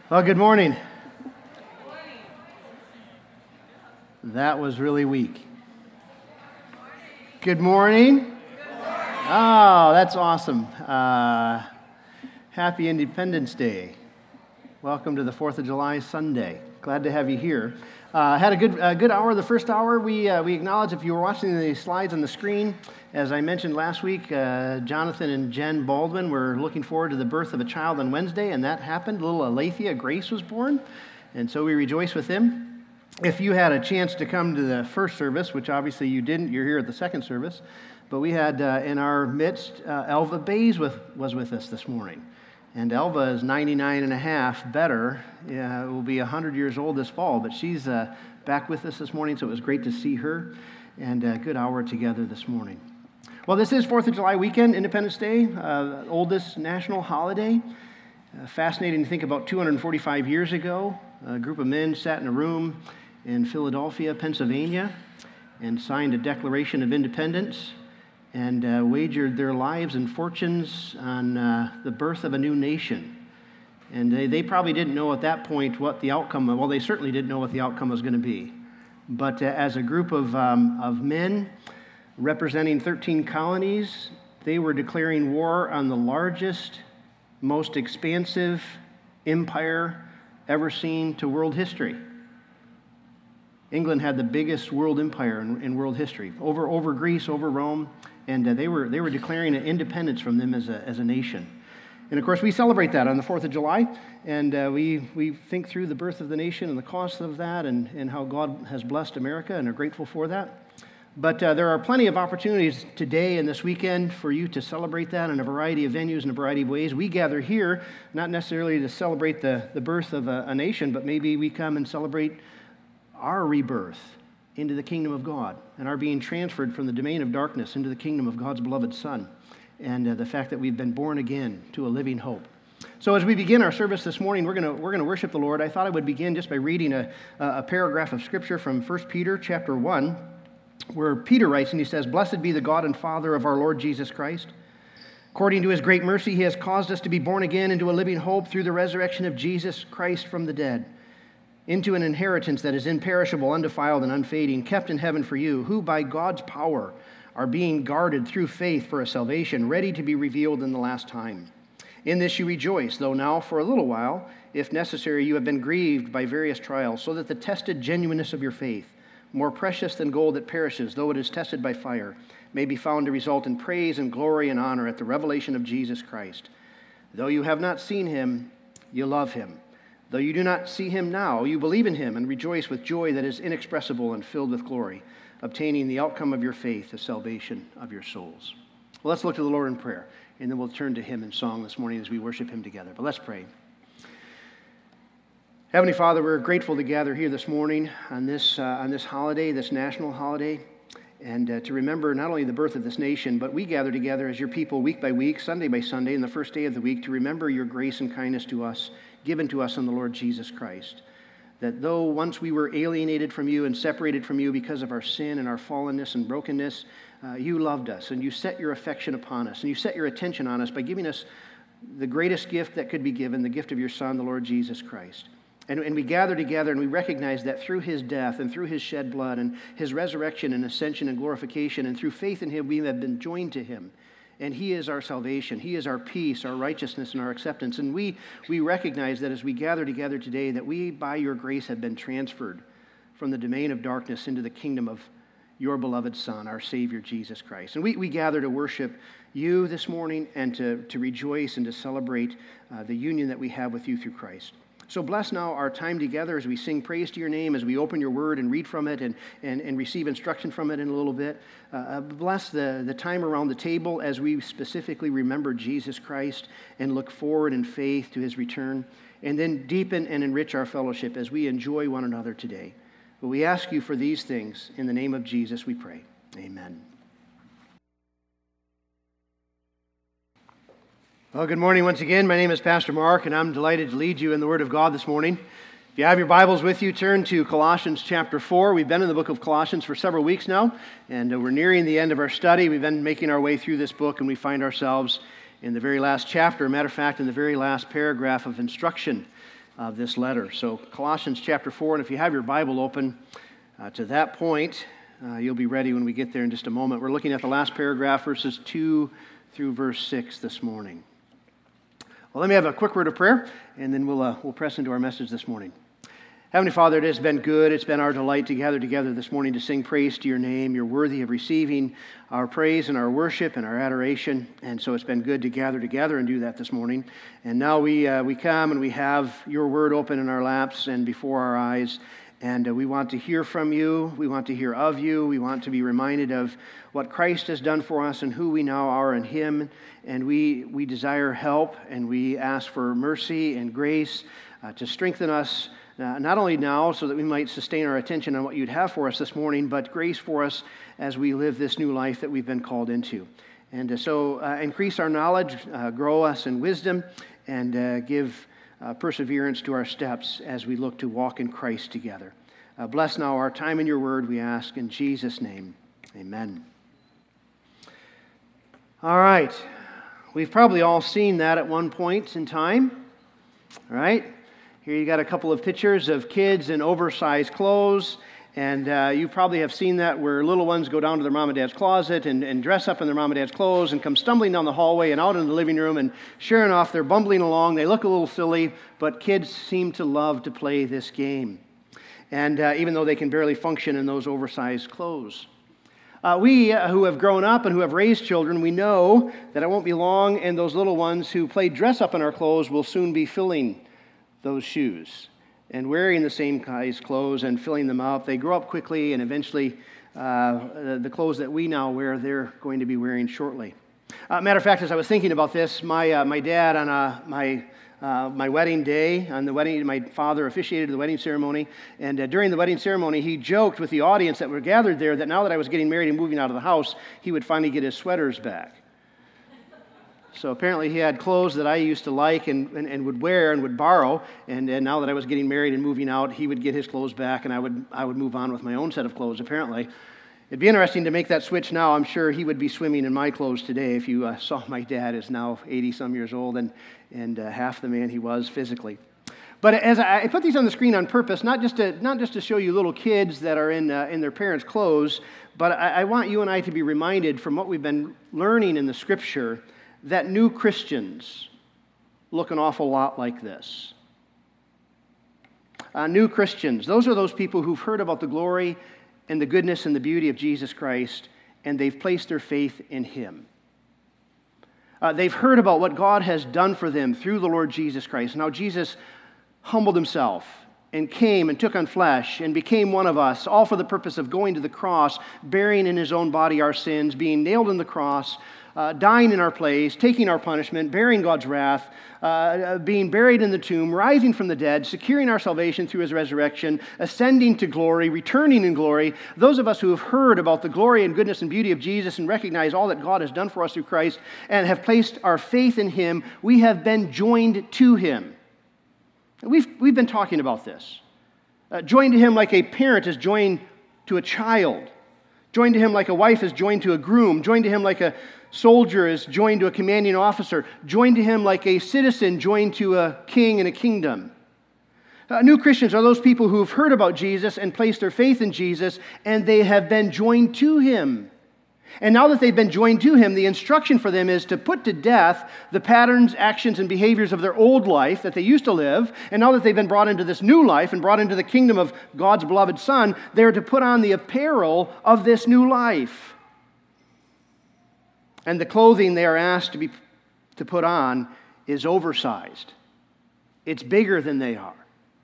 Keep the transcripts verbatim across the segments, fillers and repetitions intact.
Well, good morning. That was really weak. Good morning. Good morning. Oh, that's awesome. Uh, happy Independence Day. Welcome to the fourth of July Sunday. Glad to have you here. Uh, had a good uh, good hour. The first hour, we uh, we acknowledge, if you were watching the slides on the screen, as I mentioned last week, uh, Jonathan and Jen Baldwin were looking forward to the birth of a child on Wednesday, and that happened. Little Alethea Grace was born, and so we rejoice with them. If you had a chance to come to the first service, which obviously you didn't, you're here at the second service, but we had uh, in our midst, uh, Elva Bays with, was with us this morning. And Elva is ninety-nine and a half, better. Yeah, will be one hundred years old this fall, but she's uh, back with us this morning, so it was great to see her, and a good hour together this morning. Well, this is fourth of July weekend, Independence Day, uh, oldest national holiday. Uh, fascinating to think about two hundred forty-five years ago, a group of men sat in a room in Philadelphia, Pennsylvania, and signed a Declaration of Independence, and uh, wagered their lives and fortunes on uh, the birth of a new nation. And they, they probably didn't know at that point what the outcome, well, they certainly didn't know what the outcome was going to be. But uh, as a group of, um, of men representing thirteen colonies, they were declaring war on the largest, most expansive empire ever seen to world history. England had the biggest world empire in, in world history, over over Greece, over Rome, and uh, they were they were declaring an independence from them as a as a nation. And of course, we celebrate that on the fourth of July, and uh, we we think through the birth of the nation and the cost of that, and and how God has blessed America, and are grateful for that. But uh, there are plenty of opportunities today and this weekend for you to celebrate that in a variety of venues and a variety of ways. We gather here not necessarily to celebrate the the birth of a, a nation, but maybe we come and celebrate our rebirth into the kingdom of God, and our being transferred from the domain of darkness into the kingdom of God's beloved Son, and uh, the fact that we've been born again to a living hope. So as we begin our service this morning, we're going we're going to worship the Lord. I thought I would begin just by reading a, a paragraph of Scripture from First Peter chapter one, where Peter writes, and he says, "Blessed be the God and Father of our Lord Jesus Christ. According to his great mercy, he has caused us to be born again into a living hope through the resurrection of Jesus Christ from the dead, into an inheritance that is imperishable, undefiled, and unfading, kept in heaven for you, who by God's power are being guarded through faith for a salvation ready to be revealed in the last time. In this you rejoice, though now for a little while, if necessary, you have been grieved by various trials, so that the tested genuineness of your faith, more precious than gold that perishes, though it is tested by fire, may be found to result in praise and glory and honor at the revelation of Jesus Christ. Though you have not seen him, you love him. Though you do not see him now, you believe in him and rejoice with joy that is inexpressible and filled with glory, obtaining the outcome of your faith, the salvation of your souls." Well, let's look to the Lord in prayer, and then we'll turn to him in song this morning as we worship him together. But let's pray. Heavenly Father, we're grateful to gather here this morning on this, uh, on this holiday, this national holiday, and uh, to remember not only the birth of this nation, but we gather together as your people week by week, Sunday by Sunday, and the first day of the week to remember your grace and kindness to us, given to us in the Lord Jesus Christ. That though once we were alienated from you and separated from you because of our sin and our fallenness and brokenness, uh, you loved us, and you set your affection upon us, and you set your attention on us by giving us the greatest gift that could be given, the gift of your Son, the Lord Jesus Christ. And, and we gather together and we recognize that through his death and through his shed blood and his resurrection and ascension and glorification, and through faith in him, we have been joined to him. And he is our salvation. He is our peace, our righteousness, and our acceptance. And we we recognize that as we gather together today, that we, by your grace, have been transferred from the domain of darkness into the kingdom of your beloved Son, our Savior, Jesus Christ. And we, we gather to worship you this morning and to, to rejoice and to celebrate uh, the union that we have with you through Christ. So bless now our time together as we sing praise to your name, as we open your word and read from it and, and, and receive instruction from it in a little bit. Uh, bless the, the time around the table as we specifically remember Jesus Christ and look forward in faith to his return. And then deepen and enrich our fellowship as we enjoy one another today. But we ask you for these things. In the name of Jesus we pray. Amen. Well, good morning once again. My name is Pastor Mark, and I'm delighted to lead you in the Word of God this morning. If you have your Bibles with you, turn to Colossians chapter four. We've been in the book of Colossians for several weeks now, and uh, we're nearing the end of our study. We've been making our way through this book, and we find ourselves in the very last chapter. Matter of fact, in the very last paragraph of instruction of this letter. So Colossians chapter four, and if you have your Bible open uh, to that point, uh, you'll be ready when we get there in just a moment. We're looking at the last paragraph, verses two through verse six this morning. Well, let me have a quick word of prayer, and then we'll, uh, we'll press into our message this morning. Heavenly Father, it has been good. It's been our delight to gather together this morning to sing praise to your name. You're worthy of receiving our praise and our worship and our adoration. And so it's been good to gather together and do that this morning. And now we uh, we come and we have your word open in our laps and before our eyes. And uh, we want to hear from you. We want to hear of you. We want to be reminded of what Christ has done for us and who we now are in him. And we, we desire help, and we ask for mercy and grace uh, to strengthen us, Uh, not only now so that we might sustain our attention on what you'd have for us this morning, but grace for us as we live this new life that we've been called into. And uh, so uh, increase our knowledge, uh, grow us in wisdom, and uh, give uh, perseverance to our steps as we look to walk in Christ together. Uh, bless now our time in your word, we ask in Jesus' name. Amen. All right. We've probably all seen that at one point in time, all right? Here you got a couple of pictures of kids in oversized clothes, and uh, you probably have seen that where little ones go down to their mom and dad's closet and, and dress up in their mom and dad's clothes and come stumbling down the hallway and out in the living room, and sure enough, they're bumbling along. They look a little silly, but kids seem to love to play this game, and uh, even though they can barely function in those oversized clothes. Uh, we uh, who have grown up and who have raised children, we know that it won't be long, and those little ones who play dress up in our clothes will soon be filling those shoes and wearing the same size clothes and filling them up. They grow up quickly, and eventually uh, the clothes that we now wear, they're going to be wearing shortly. Uh, matter of fact, as I was thinking about this, my uh, my dad on uh, my uh, my wedding day, on the wedding, my father officiated the wedding ceremony, and uh, during the wedding ceremony, he joked with the audience that were gathered there that now that I was getting married and moving out of the house, he would finally get his sweaters back. So apparently he had clothes that I used to like and, and, and would wear and would borrow, and, and now that I was getting married and moving out, he would get his clothes back, and I would I would move on with my own set of clothes, apparently. It'd be interesting to make that switch now. I'm sure he would be swimming in my clothes today if you uh, saw my dad is now eighty-some years old and, and uh, half the man he was physically. But as I, I put these on the screen on purpose, not just to, not just to show you little kids that are in, uh, in their parents' clothes, but I, I want you and I to be reminded from what we've been learning in the Scripture that new Christians look an awful lot like this. Uh, new Christians, those are those people who've heard about the glory and the goodness and the beauty of Jesus Christ, and they've placed their faith in him. Uh, they've heard about what God has done for them through the Lord Jesus Christ. Now, Jesus humbled himself and came and took on flesh and became one of us, all for the purpose of going to the cross, bearing in his own body our sins, being nailed on the cross, Uh, dying in our place, taking our punishment, bearing God's wrath, uh, being buried in the tomb, rising from the dead, securing our salvation through his resurrection, ascending to glory, returning in glory. Those of us who have heard about the glory and goodness and beauty of Jesus and recognize all that God has done for us through Christ and have placed our faith in him, we have been joined to him. We've, we've been talking about this. Uh, joined to him like a parent is joined to a child. Joined to him like a wife is joined to a groom. Joined to him like a soldier is joined to a commanding officer. Joined to him like a citizen joined to a king in a kingdom. Uh, new Christians are those people who have heard about Jesus and placed their faith in Jesus, and they have been joined to him. And now that they've been joined to him, the instruction for them is to put to death the patterns, actions, and behaviors of their old life that they used to live. And now that they've been brought into this new life and brought into the kingdom of God's beloved Son, they're to put on the apparel of this new life. And the clothing they are asked to be to put on is oversized. It's bigger than they are.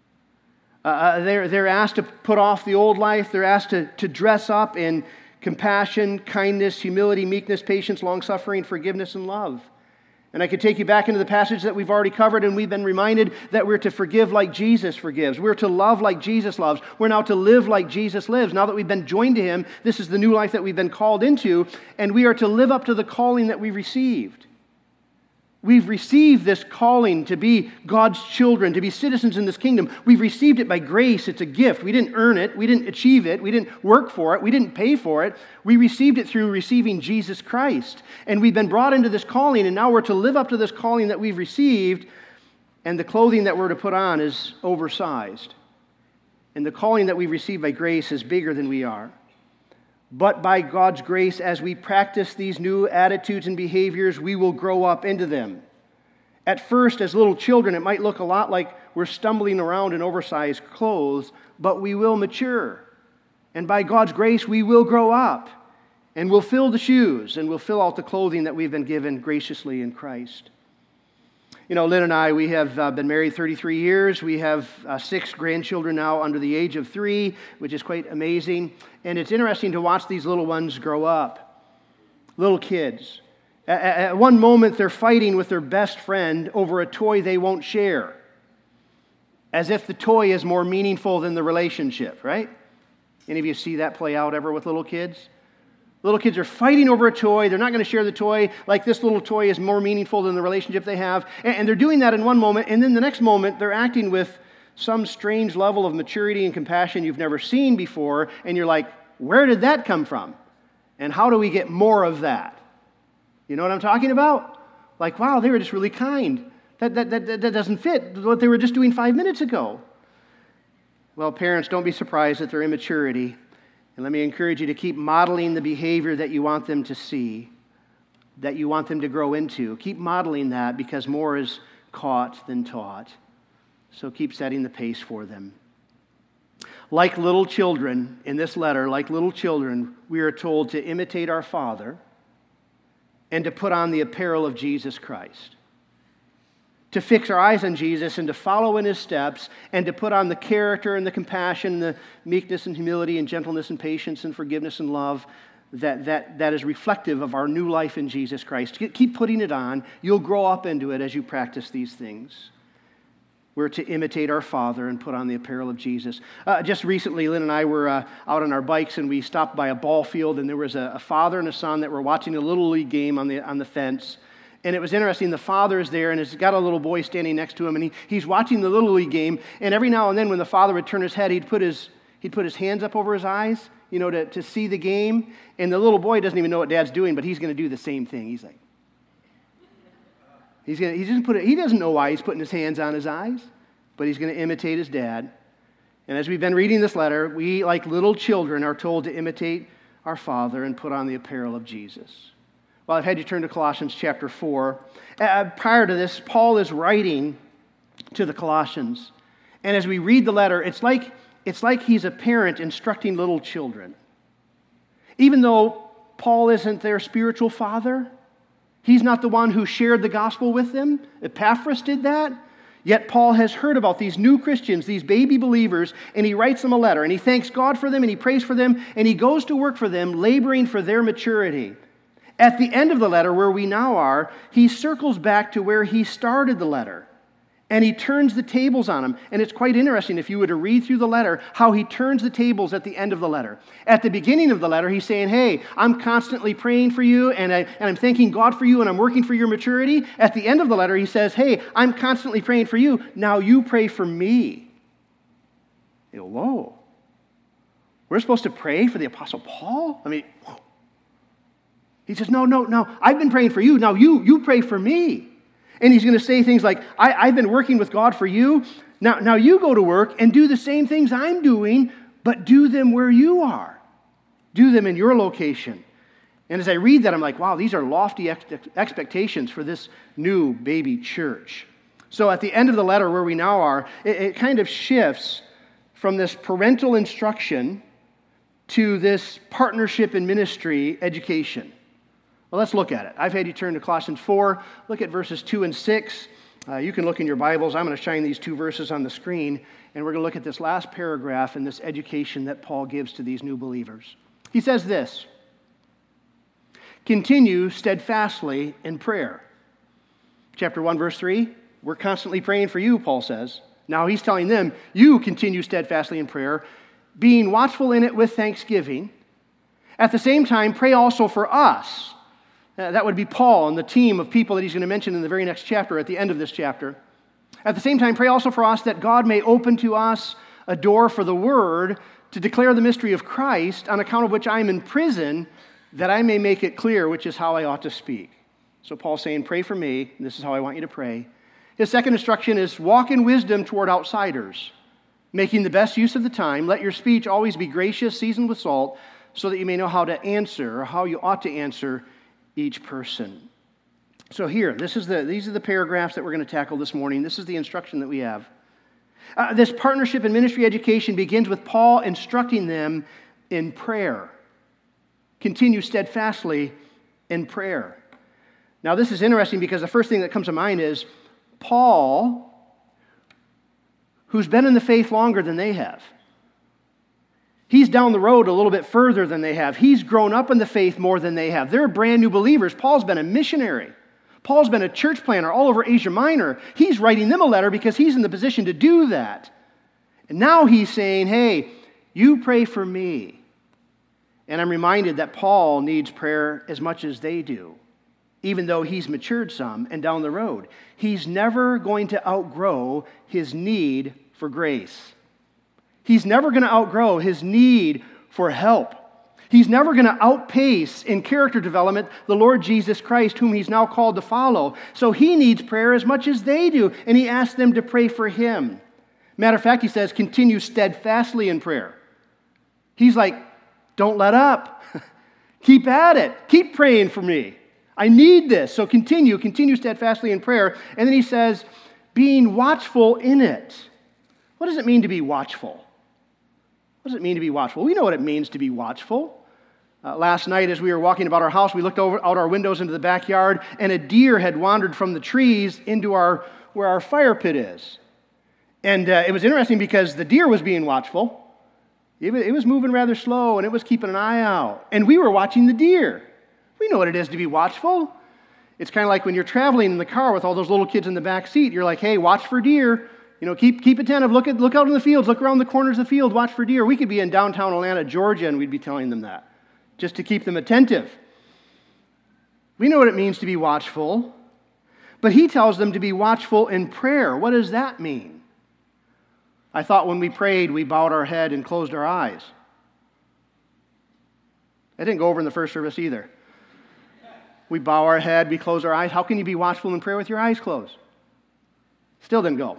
Uh, they're, they're asked to put off the old life. They're asked to, to dress up in compassion, kindness, humility, meekness, patience, long-suffering, forgiveness, and love. And I could take you back into the passage that we've already covered, and we've been reminded that we're to forgive like Jesus forgives. We're to love like Jesus loves. We're now to live like Jesus lives. Now that we've been joined to him, this is the new life that we've been called into, and we are to live up to the calling that we received. We've received this calling to be God's children, to be citizens in this kingdom. We've received it by grace. It's a gift. We didn't earn it. We didn't achieve it. We didn't work for it. We didn't pay for it. We received it through receiving Jesus Christ. And we've been brought into this calling, and now we're to live up to this calling that we've received And the clothing that we're to put on is oversized. And the calling that we receive by grace is bigger than we are. But by God's grace, as we practice these new attitudes and behaviors, we will grow up into them. At first, as little children, it might look a lot like we're stumbling around in oversized clothes, but we will mature. And by God's grace, we will grow up. And we'll fill the shoes, and we'll fill out the clothing that we've been given graciously in Christ. You know, Lynn and I, we have uh, been married thirty-three years. We have uh, six grandchildren now under the age of three, which is quite amazing. And it's interesting to watch these little ones grow up. Little kids. At, at one moment, they're fighting with their best friend over a toy they won't share. As if the toy is more meaningful than the relationship, right? Any of you see that play out ever with little kids? Little kids are fighting over a toy. They're not going to share the toy. Like this little toy is more meaningful than the relationship they have. And they're doing that in one moment. And then the next moment, they're acting with some strange level of maturity and compassion you've never seen before. And you're like, where did that come from? And how do we get more of that? You know what I'm talking about? Like, wow, they were just really kind. That, that, that, that doesn't fit what they were just doing five minutes ago. Well, parents, don't be surprised at their immaturity. And let me encourage you to keep modeling the behavior that you want them to see, that you want them to grow into. Keep modeling that because more is caught than taught. So keep setting the pace for them. Like little children, in this letter, like little children, we are told to imitate our Father and to put on the apparel of Jesus Christ. To fix our eyes on Jesus and to follow in His steps and to put on the character and the compassion, the meekness and humility and gentleness and patience and forgiveness and love that, that, that is reflective of our new life in Jesus Christ. Keep putting it on. You'll grow up into it as you practice these things. We're to imitate our Father and put on the apparel of Jesus. Uh, just recently, Lynn and I were uh, out on our bikes and we stopped by a ball field and there was a, a father and a son that were watching a Little League game on the, on the fence. And it was interesting, the father is there and has got a little boy standing next to him, and he, he's watching the Little League game, and every now and then when the father would turn his head, he'd put his, he'd put his hands up over his eyes, you know, to, to see the game, and the little boy doesn't even know what Dad's doing, but he's going to do the same thing. He's like, he's going to, he doesn't put it, he doesn't know why he's putting his hands on his eyes, but he's going to imitate his dad. And as we've been reading this letter, we, like little children, are told to imitate our Father and put on the apparel of Jesus. Well, I've had you turn to Colossians chapter four. Uh, prior to this, Paul is writing to the Colossians. And as we read the letter, it's like, it's like he's a parent instructing little children. Even though Paul isn't their spiritual father, he's not the one who shared the gospel with them. Epaphras did that. Yet Paul has heard about these new Christians, these baby believers, and he writes them a letter. And he thanks God for them, and he prays for them, and he goes to work for them, laboring for their maturity. At the end of the letter, where we now are, he circles back to where he started the letter. And he turns the tables on them. And it's quite interesting, if you were to read through the letter, how he turns the tables at the end of the letter. At the beginning of the letter, he's saying, hey, I'm constantly praying for you, and, I, and I'm thanking God for you, and I'm working for your maturity. At the end of the letter, he says, hey, I'm constantly praying for you. Now you pray for me. You know, whoa. We're supposed to pray for the Apostle Paul? I mean, whoa. He says, no, no, no, I've been praying for you. Now you, you pray for me. And he's going to say things like, I, I've been working with God for you. Now, now you go to work and do the same things I'm doing, but do them where you are. Do them in your location. And as I read that, I'm like, wow, these are lofty ex- expectations for this new baby church. So at the end of the letter where we now are, it, it kind of shifts from this parental instruction to this partnership and ministry education. Well, let's look at it. I've had you turn to Colossians four. Look at verses two and six. Uh, you can look in your Bibles. I'm going to shine these two verses on the screen, and we're going to look at this last paragraph and this education that Paul gives to these new believers. He says this, continue steadfastly in prayer. Chapter one, verse three, we're constantly praying for you, Paul says. Now he's telling them, you continue steadfastly in prayer, being watchful in it with thanksgiving. At the same time, pray also for us. Uh, that would be Paul and the team of people that he's going to mention in the very next chapter, at the end of this chapter. At the same time, pray also for us that God may open to us a door for the word to declare the mystery of Christ, on account of which I am in prison, that I may make it clear which is how I ought to speak. So Paul's saying, pray for me. This is how I want you to pray. His second instruction is walk in wisdom toward outsiders, making the best use of the time. Let your speech always be gracious, seasoned with salt, so that you may know how to answer, or how you ought to answer each person. So here, this is the, these are the paragraphs that we're going to tackle this morning. This is the instruction that we have. Uh, this partnership and ministry education begins with Paul instructing them in prayer. Continue steadfastly in prayer. Now, this is interesting because the first thing that comes to mind is Paul, who's been in the faith longer than they have. He's down the road a little bit further than they have. He's grown up in the faith more than they have. They're brand new believers. Paul's been a missionary. Paul's been a church planner all over Asia Minor. He's writing them a letter because he's in the position to do that. And now he's saying, hey, you pray for me. And I'm reminded that Paul needs prayer as much as they do, even though he's matured some and down the road. He's never going to outgrow his need for grace. He's never going to outgrow his need for help. He's never going to outpace in character development the Lord Jesus Christ, whom he's now called to follow. So he needs prayer as much as they do, and he asks them to pray for him. Matter of fact, he says, continue steadfastly in prayer. He's like, don't let up. Keep at it. Keep praying for me. I need this. So continue, continue steadfastly in prayer. And then he says, being watchful in it. What does it mean to be watchful? What does it mean to be watchful? We know what it means to be watchful. Uh, last night, as we were walking about our house, we looked over out our windows into the backyard, and a deer had wandered from the trees into our where our fire pit is. And uh, it was interesting because the deer was being watchful. It was, it was moving rather slow, and it was keeping an eye out. And we were watching the deer. We know what it is to be watchful. It's kind of like when you're traveling in the car with all those little kids in the back seat. You're like, hey, watch for deer. You know, keep keep attentive. Look at look out in the fields. Look around the corners of the field. Watch for deer. We could be in downtown Atlanta, Georgia, and we'd be telling them that, just to keep them attentive. We know what it means to be watchful, but he tells them to be watchful in prayer. What does that mean? I thought when we prayed, we bowed our head and closed our eyes. That didn't go over in the first service either. We bow our head, we close our eyes. How can you be watchful in prayer with your eyes closed? Still didn't go.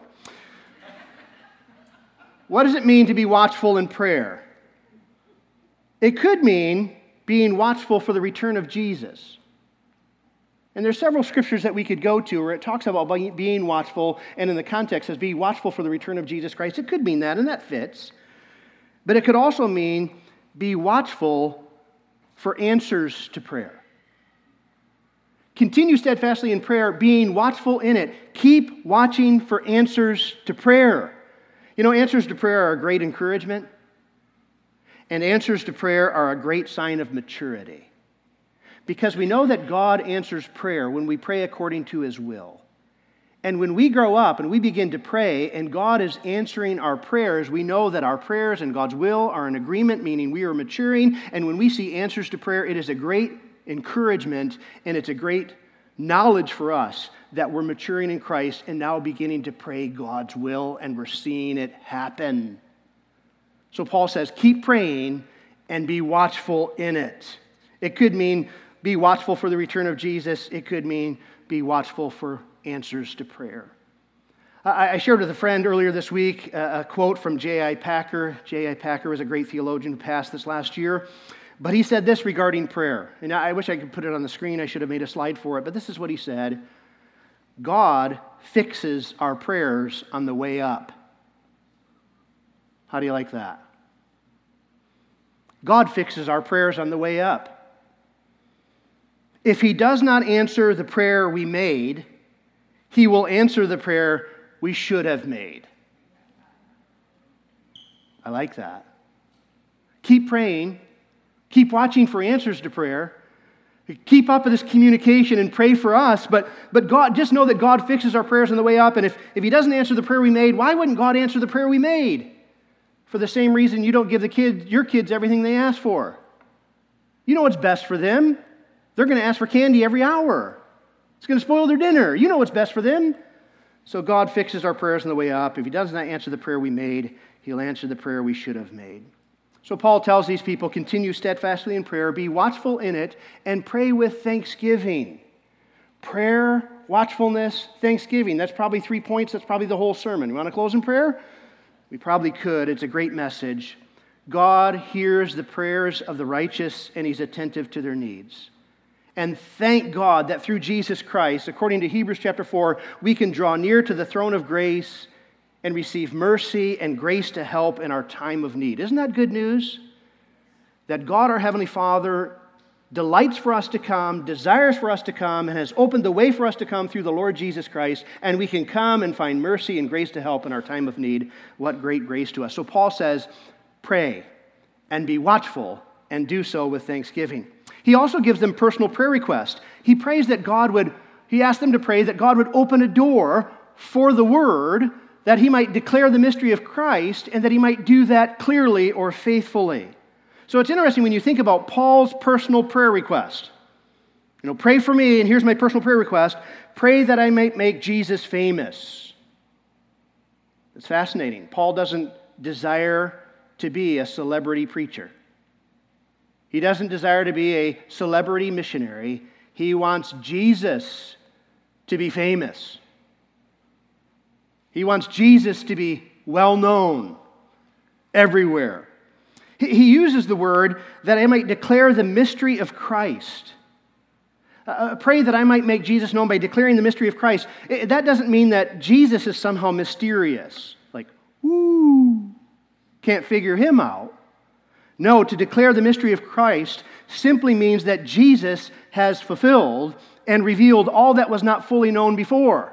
What does it mean to be watchful in prayer? It could mean being watchful for the return of Jesus. And there's several scriptures that we could go to where it talks about being watchful, and in the context says be watchful for the return of Jesus Christ. It could mean that, and that fits. But it could also mean be watchful for answers to prayer. Continue steadfastly in prayer, being watchful in it. Keep watching for answers to prayer. You know, answers to prayer are a great encouragement, and answers to prayer are a great sign of maturity. Because we know that God answers prayer when we pray according to His will. And when we grow up and we begin to pray and God is answering our prayers, we know that our prayers and God's will are in agreement, meaning we are maturing. And when we see answers to prayer, it is a great encouragement and it's a great knowledge for us that we're maturing in Christ and now beginning to pray God's will, and we're seeing it happen. So Paul says, keep praying and be watchful in it. It could mean be watchful for the return of Jesus. It could mean be watchful for answers to prayer. I shared with a friend earlier this week a quote from J I Packer. J I Packer was a great theologian who passed this last year. But he said this regarding prayer. And I wish I could put it on the screen. I should have made a slide for it. But this is what he said. God fixes our prayers on the way up. How do you like that? God fixes our prayers on the way up. If He does not answer the prayer we made, He will answer the prayer we should have made. I like that. Keep praying. Keep watching for answers to prayer. Keep up with this communication and pray for us. But, but God, just know that God fixes our prayers on the way up. And if, if He doesn't answer the prayer we made, why wouldn't God answer the prayer we made? For the same reason you don't give the kids, your kids everything they ask for. You know what's best for them. They're going to ask for candy every hour. It's going to spoil their dinner. You know what's best for them. So God fixes our prayers on the way up. If He does not answer the prayer we made, He'll answer the prayer we should have made. So Paul tells these people, continue steadfastly in prayer, be watchful in it, and pray with thanksgiving. Prayer watchfulness, thanksgiving. That's probably three points. That's probably the whole sermon. You want to close in prayer? We probably could. It's a great message. God hears the prayers of the righteous, and He's attentive to their needs. And thank God that through Jesus Christ, according to Hebrews chapter four, we can draw near to the throne of grace and receive mercy and grace to help in our time of need. Isn't that good news? That God, our Heavenly Father, delights for us to come, desires for us to come, and has opened the way for us to come through the Lord Jesus Christ, and we can come and find mercy and grace to help in our time of need. What great grace to us. So Paul says, pray and be watchful and do so with thanksgiving. He also gives them personal prayer requests. He prays that God would, he asked them to pray that God would open a door for the Word, that He might declare the mystery of Christ, and that He might do that clearly or faithfully. So it's interesting when you think about Paul's personal prayer request. You know, pray for me, and here's my personal prayer request. Pray that I might make Jesus famous. It's fascinating. Paul doesn't desire to be a celebrity preacher. He doesn't desire to be a celebrity missionary. He wants Jesus to be famous. He wants Jesus to be well known everywhere. He uses the word that I might declare the mystery of Christ. Uh, pray that I might make Jesus known by declaring the mystery of Christ. It, that doesn't mean that Jesus is somehow mysterious. Like, woo, can't figure Him out. No, to declare the mystery of Christ simply means that Jesus has fulfilled and revealed all that was not fully known before.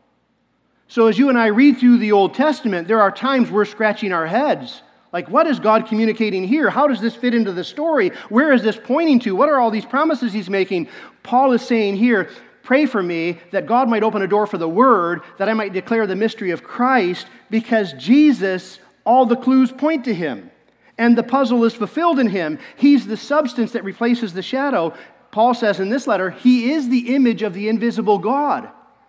So as you and I read through the Old Testament, there are times we're scratching our heads. Like, what is God communicating here? How does this fit into the story? Where is this pointing to? What are all these promises He's making? Paul is saying here, pray for me that God might open a door for the Word, that I might declare the mystery of Christ, because Jesus, all the clues point to Him. And the puzzle is fulfilled in Him. He's the substance that replaces the shadow. Paul says in this letter, He is the image of the invisible God.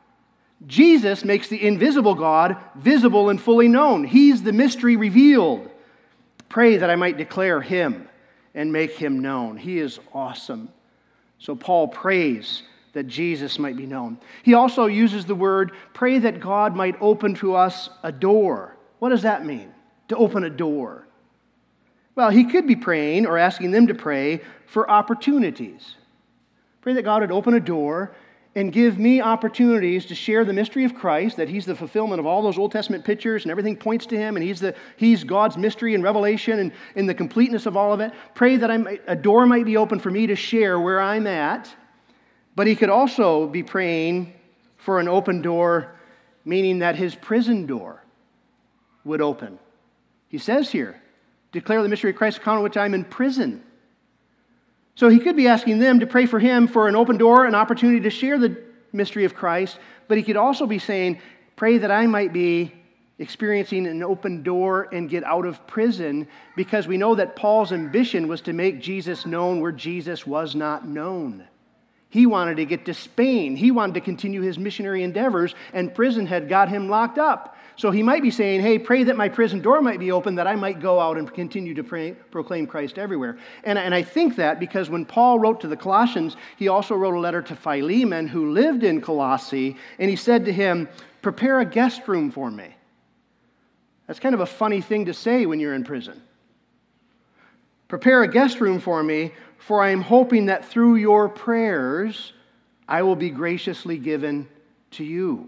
Jesus makes the invisible God visible and fully known. He's the mystery revealed. Pray that I might declare Him and make Him known. He is awesome. So Paul prays that Jesus might be known. He also uses the word, pray that God might open to us a door. What does that mean? To open a door. Well, he could be praying or asking them to pray for opportunities. Pray that God would open a door and give me opportunities to share the mystery of Christ, that He's the fulfillment of all those Old Testament pictures and everything points to Him, and He's the He's God's mystery and revelation and, and the completeness of all of it. Pray that I might, a door might be open for me to share where I'm at. But he could also be praying for an open door, meaning that his prison door would open. He says here, declare the mystery of Christ, account of which I'm in prison. So he could be asking them to pray for him for an open door, an opportunity to share the mystery of Christ, but he could also be saying, pray that I might be experiencing an open door and get out of prison, because we know that Paul's ambition was to make Jesus known where Jesus was not known. He wanted to get to Spain. He wanted to continue his missionary endeavors, and prison had got him locked up. So he might be saying, hey, pray that my prison door might be open, that I might go out and continue to pray, proclaim Christ everywhere. And, and I think that because when Paul wrote to the Colossians, he also wrote a letter to Philemon, who lived in Colossae, and he said to him, prepare a guest room for me. That's kind of a funny thing to say when you're in prison. Prepare a guest room for me, for I am hoping that through your prayers I will be graciously given to you.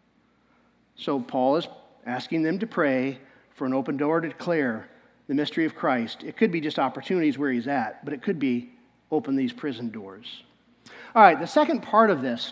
So Paul is asking them to pray for an open door to declare the mystery of Christ. It could be just opportunities where he's at, but it could be open these prison doors. All right, the second part of this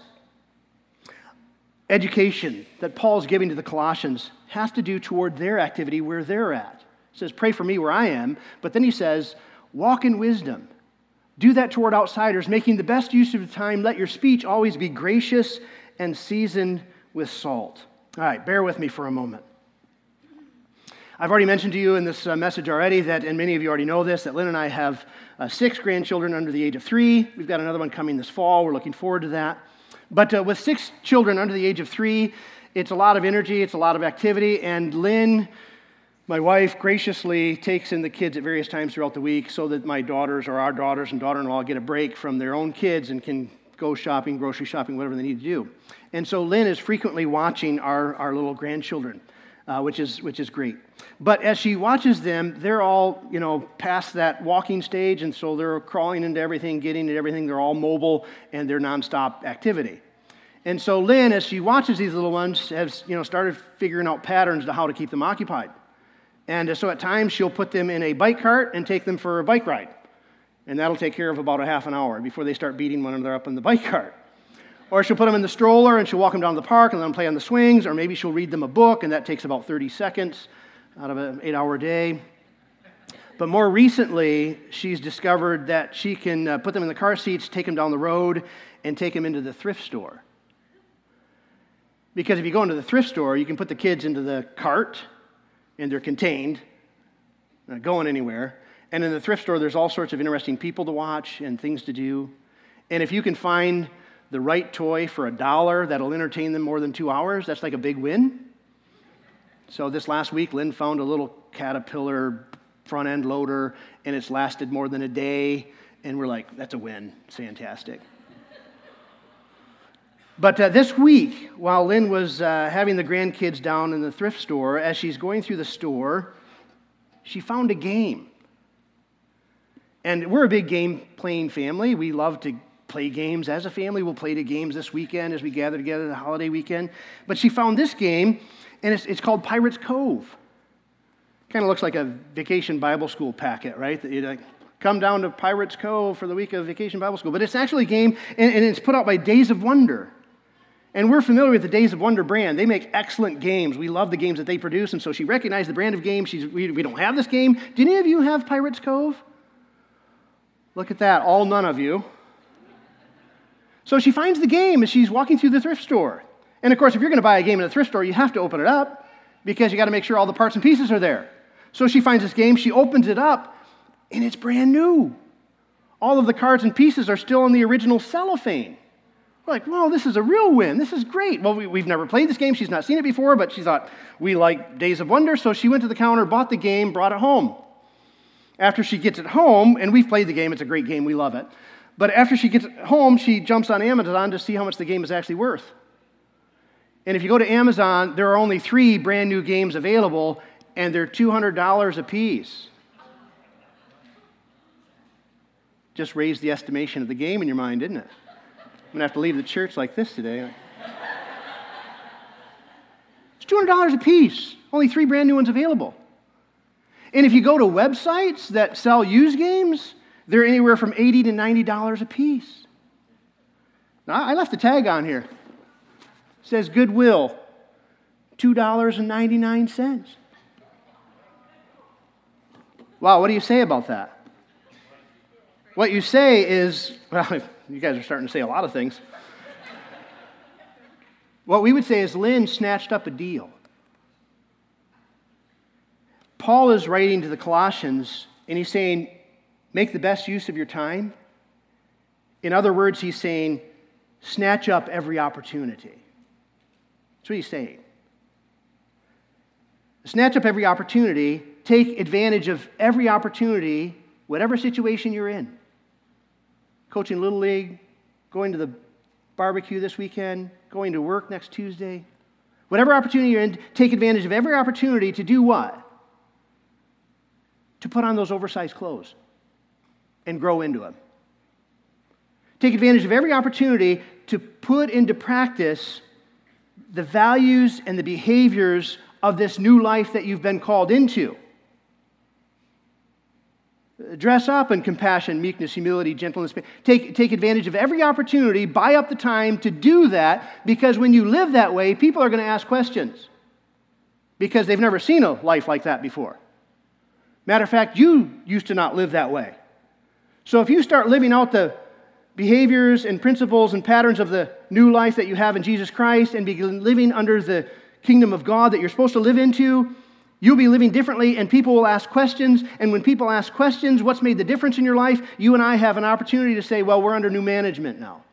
education that Paul's giving to the Colossians has to do toward their activity where they're at. He says, pray for me where I am, but then he says, walk in wisdom. Do that toward outsiders, making the best use of the time. Let your speech always be gracious and seasoned with salt. All right, bear with me for a moment. I've already mentioned to you in this uh, message already that, and many of you already know this, that Lynn and I have uh, six grandchildren under the age of three. We've got another one coming this fall. We're looking forward to that. But uh, with six children under the age of three, it's a lot of energy, it's a lot of activity, and Lynn, my wife, graciously takes in the kids at various times throughout the week so that my daughters or our daughters and daughter-in-law get a break from their own kids and can go shopping, grocery shopping, whatever they need to do. And so Lynn is frequently watching our, our little grandchildren, uh, which is which is great. But as she watches them, they're all, you know, past that walking stage, and so they're crawling into everything, getting into everything. They're all mobile, and they're nonstop activity. And so Lynn, as she watches these little ones, has, you know, started figuring out patterns to how to keep them occupied. And so at times she'll put them in a bike cart and take them for a bike ride. And that'll take care of about a half an hour before they start beating one another up in the bike cart. Or she'll put them in the stroller and she'll walk them down to the park and let them play on the swings, or maybe she'll read them a book, and that takes about thirty seconds out of an eight-hour day. But more recently, she's discovered that she can uh, put them in the car seats, take them down the road, and take them into the thrift store. Because if you go into the thrift store, you can put the kids into the cart, and they're contained, not going anywhere. And in the thrift store, there's all sorts of interesting people to watch and things to do. And if you can find the right toy for a dollar that'll entertain them more than two hours, that's like a big win. So this last week, Lynn found a little Caterpillar front-end loader, and it's lasted more than a day. And we're like, that's a win. It's fantastic. But uh, this week, while Lynn was uh, having the grandkids down in the thrift store, as she's going through the store, she found a game. And we're a big game-playing family. We love to play games as a family. We'll play the games this weekend as we gather together the holiday weekend. But she found this game, and it's, it's called Pirates Cove. Kind of looks like a Vacation Bible School packet, right? That you like, come down to Pirates Cove for the week of Vacation Bible School. But it's actually a game, and, and it's put out by Days of Wonder. And we're familiar with the Days of Wonder brand. They make excellent games. We love the games that they produce, and so she recognized the brand of game. She's, we, we don't have this game. Do any of you have Pirates Cove? Look at that, all none of you. So she finds the game as she's walking through the thrift store. And of course, if you're going to buy a game in a thrift store, you have to open it up because you got to make sure all the parts and pieces are there. So she finds this game, she opens it up, and it's brand new. All of the cards and pieces are still in the original cellophane. We're like, whoa, this is a real win. This is great. Well, we, we've never played this game. She's not seen it before, but she thought, we like Days of Wonder. So she went to the counter, bought the game, brought it home. After she gets it home, and we've played the game, it's a great game, we love it. But after she gets it home, she jumps on Amazon to see how much the game is actually worth. And if you go to Amazon, there are only three brand new games available, and they're two hundred dollars a piece. Just raised the estimation of the game in your mind, didn't it? I'm going to have to leave the church like this today. It's two hundred dollars a piece. Only three brand new ones available. And if you go to websites that sell used games, they're anywhere from eighty to ninety dollars a piece. Now, I left the tag on here. It says Goodwill, two dollars and ninety-nine cents. Wow, what do you say about that? What you say is, well, you guys are starting to say a lot of things. What we would say is Lynn snatched up a deal. Paul is writing to the Colossians, and he's saying, make the best use of your time. In other words, he's saying, snatch up every opportunity. That's what he's saying. Snatch up every opportunity. Take advantage of every opportunity, whatever situation you're in. Coaching Little League, going to the barbecue this weekend, going to work next Tuesday. Whatever opportunity you're in, take advantage of every opportunity to do what? To put on those oversized clothes and grow into them. Take advantage of every opportunity to put into practice the values and the behaviors of this new life that you've been called into. Dress up in compassion, meekness, humility, gentleness. Take, take advantage of every opportunity, buy up the time to do that, because when you live that way, people are going to ask questions because they've never seen a life like that before. Matter of fact, you used to not live that way. So if you start living out the behaviors and principles and patterns of the new life that you have in Jesus Christ and begin living under the kingdom of God that you're supposed to live into, you'll be living differently, and people will ask questions. And when people ask questions, what's made the difference in your life? You and I have an opportunity to say, well, we're under new management now.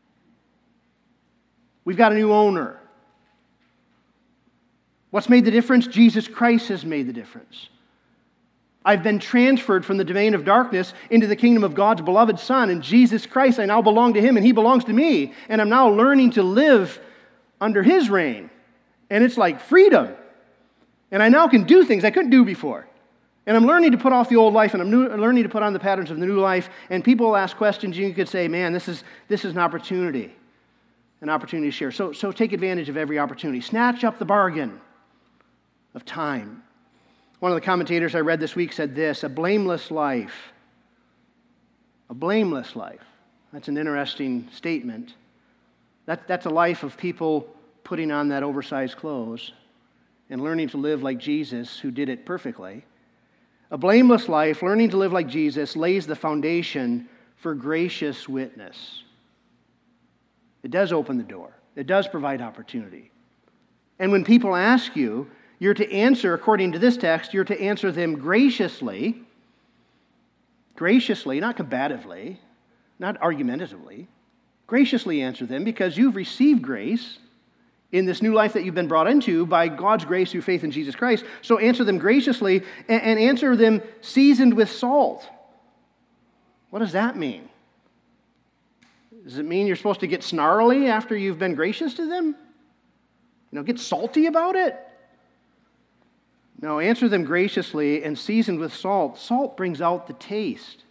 We've got a new owner. What's made the difference? Jesus Christ has made the difference. I've been transferred from the domain of darkness into the kingdom of God's beloved Son. And Jesus Christ, I now belong to Him, and He belongs to me. And I'm now learning to live under His reign. And it's like freedom. And I now can do things I couldn't do before. And I'm learning to put off the old life, and I'm new, learning to put on the patterns of the new life. And people will ask questions, and you could say, man, this is, this is an opportunity. An opportunity to share. So, so take advantage of every opportunity. Snatch up the bargain of time. One of the commentators I read this week said this: a blameless life. A blameless life. That's an interesting statement. That, that's a life of people putting on that oversized clothes and learning to live like Jesus, who did it perfectly. A blameless life, learning to live like Jesus, lays the foundation for gracious witness. It does open the door. It does provide opportunity. And when people ask you, you're to answer, according to this text, you're to answer them graciously, graciously, not combatively, not argumentatively, graciously answer them because you've received grace in this new life that you've been brought into by God's grace through faith in Jesus Christ. So answer them graciously and, and answer them seasoned with salt. What does that mean? Does it mean you're supposed to get snarly after you've been gracious to them? You know, get salty about it? No, answer them graciously and seasoned with salt. Salt brings out the taste.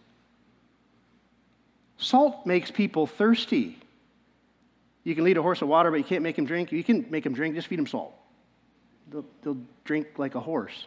Salt makes people thirsty. You can lead a horse to water, but you can't make him drink. You can make him drink, just feed him salt. They'll, they'll drink like a horse.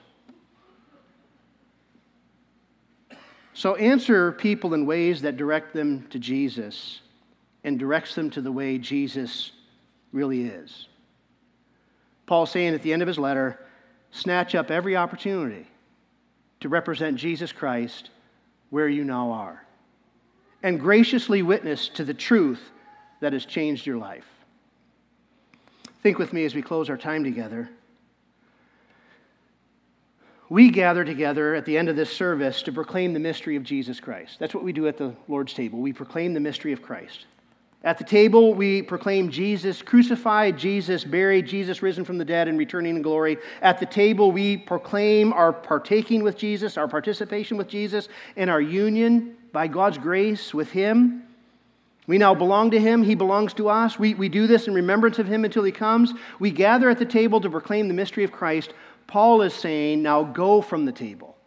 So answer people in ways that direct them to Jesus and directs them to the way Jesus really is. Paul's saying at the end of his letter, snatch up every opportunity to represent Jesus Christ where you now are, and graciously witness to the truth that has changed your life. Think with me as we close our time together. We gather together at the end of this service to proclaim the mystery of Jesus Christ. That's what we do at the Lord's table. We proclaim the mystery of Christ. At the table, we proclaim Jesus crucified, Jesus buried, Jesus risen from the dead and returning in glory. At the table, we proclaim our partaking with Jesus, our participation with Jesus, and our union by God's grace with Him. We now belong to Him. He belongs to us. We, we do this in remembrance of Him until He comes. We gather at the table to proclaim the mystery of Christ. Paul is saying, now go from the table.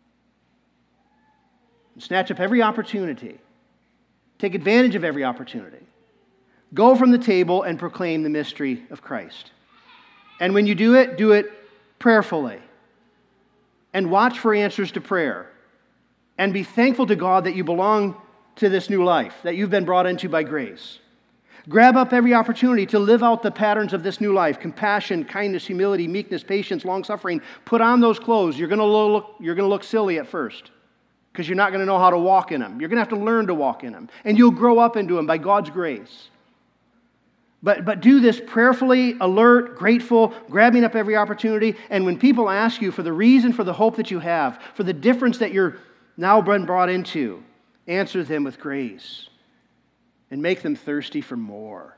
Snatch up every opportunity. Take advantage of every opportunity. Go from the table and proclaim the mystery of Christ. And when you do it, do it prayerfully. And watch for answers to prayer. And be thankful to God that you belong to this new life, that you've been brought into by grace. Grab up every opportunity to live out the patterns of this new life: compassion, kindness, humility, meekness, patience, long-suffering. Put on those clothes. You're going to look, you're going to look silly at first because you're not going to know how to walk in them. You're going to have to learn to walk in them. And you'll grow up into them by God's grace. But, but do this prayerfully, alert, grateful, grabbing up every opportunity. And when people ask you for the reason for the hope that you have, for the difference that you're now been brought into, answer them with grace and make them thirsty for more.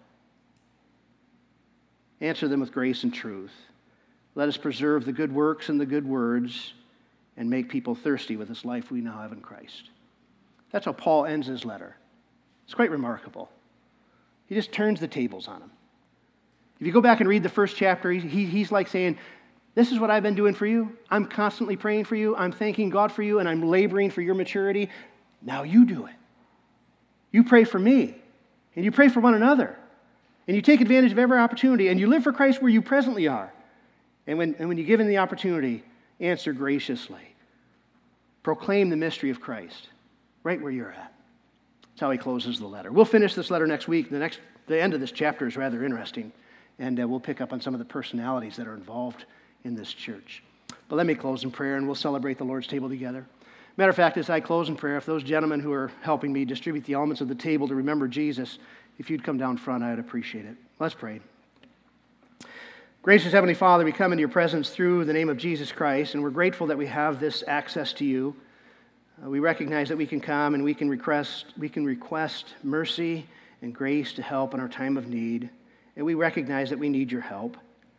Answer them with grace and truth. Let us preserve the good works and the good words and make people thirsty with this life we now have in Christ. That's how Paul ends his letter. It's quite remarkable. He just turns the tables on them. If you go back and read the first chapter, he, he, he's like saying, this is what I've been doing for you. I'm constantly praying for you. I'm thanking God for you, and I'm laboring for your maturity. Now you do it. You pray for me, and you pray for one another, and you take advantage of every opportunity, and you live for Christ where you presently are. And when, and when you're given the opportunity, answer graciously. Proclaim the mystery of Christ right where you're at. That's how he closes the letter. We'll finish this letter next week. The next, the end of this chapter is rather interesting, and uh, we'll pick up on some of the personalities that are involved in this church. But let me close in prayer, and we'll celebrate the Lord's table together. Matter of fact, as I close in prayer, if those gentlemen who are helping me distribute the elements of the table to remember Jesus, if you'd come down front, I'd appreciate it. Let's pray. Gracious Heavenly Father, we come into your presence through the name of Jesus Christ, and we're grateful that we have this access to you. Uh, we recognize that we can come and we can request, we can request mercy and grace to help in our time of need, and we recognize that we need your help.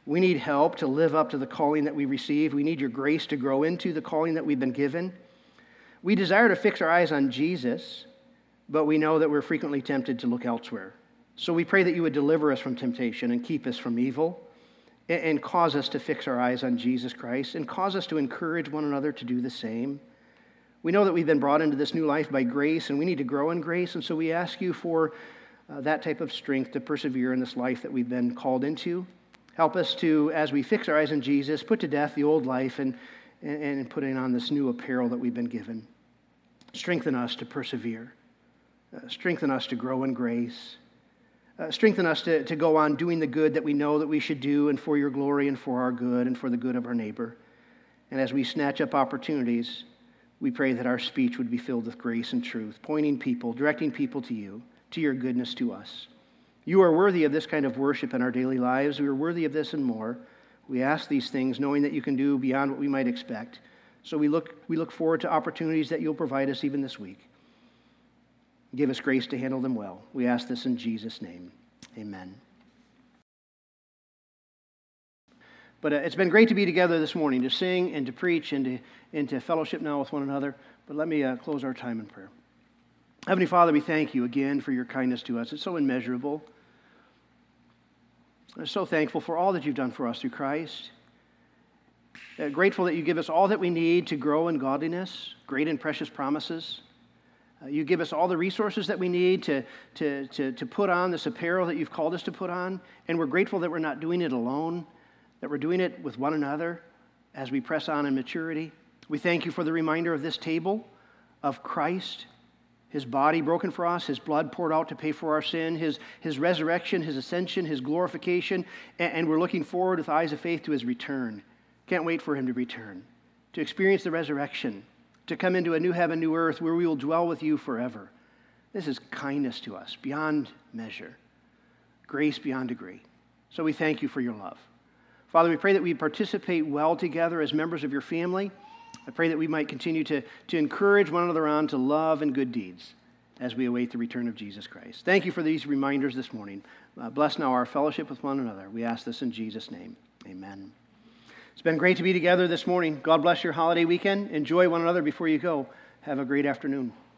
We need help to live up to the calling that we receive. We need your grace to grow into the calling that we've been given. We desire to fix our eyes on Jesus, but we know that we're frequently tempted to look elsewhere. So we pray that you would deliver us from temptation and keep us from evil, and cause us to fix our eyes on Jesus Christ, and cause us to encourage one another to do the same. We know that we've been brought into this new life by grace, and we need to grow in grace, and so we ask you for uh, that type of strength to persevere in this life that we've been called into. Help us to, as we fix our eyes on Jesus, put to death the old life and, and, and putting on this new apparel that we've been given. Strengthen us to persevere. Uh, strengthen us to grow in grace. Uh, strengthen us to, to go on doing the good that we know that we should do, and for your glory and for our good and for the good of our neighbor. And as we snatch up opportunities, we pray that our speech would be filled with grace and truth, pointing people, directing people to you, to your goodness to us. You are worthy of this kind of worship in our daily lives. We are worthy of this and more. We ask these things knowing that you can do beyond what we might expect. So we look, we look forward to opportunities that you'll provide us even this week. Give us grace to handle them well. We ask this in Jesus' name. Amen. But uh, it's been great to be together this morning, to sing and to preach and to, and to fellowship now with one another. But let me uh, close our time in prayer. Heavenly Father, we thank you again for your kindness to us. It's so immeasurable. We're so thankful for all that you've done for us through Christ. Uh, grateful that you give us all that we need to grow in godliness, great and precious promises. Uh, you give us all the resources that we need to, to, to, to put on this apparel that you've called us to put on. And we're grateful that we're not doing it alone, that we're doing it with one another as we press on in maturity. We thank you for the reminder of this table of Christ, his body broken for us, his blood poured out to pay for our sin, his, his resurrection, his ascension, his glorification, and, and we're looking forward with eyes of faith to his return. Can't wait for him to return, to experience the resurrection, to come into a new heaven, new earth where we will dwell with you forever. This is kindness to us beyond measure, grace beyond degree. So we thank you for your love. Father, we pray that we participate well together as members of your family. I pray that we might continue to, to encourage one another on to love and good deeds as we await the return of Jesus Christ. Thank you for these reminders this morning. Uh, bless now our fellowship with one another. We ask this in Jesus' name. Amen. It's been great to be together this morning. God bless your holiday weekend. Enjoy one another before you go. Have a great afternoon.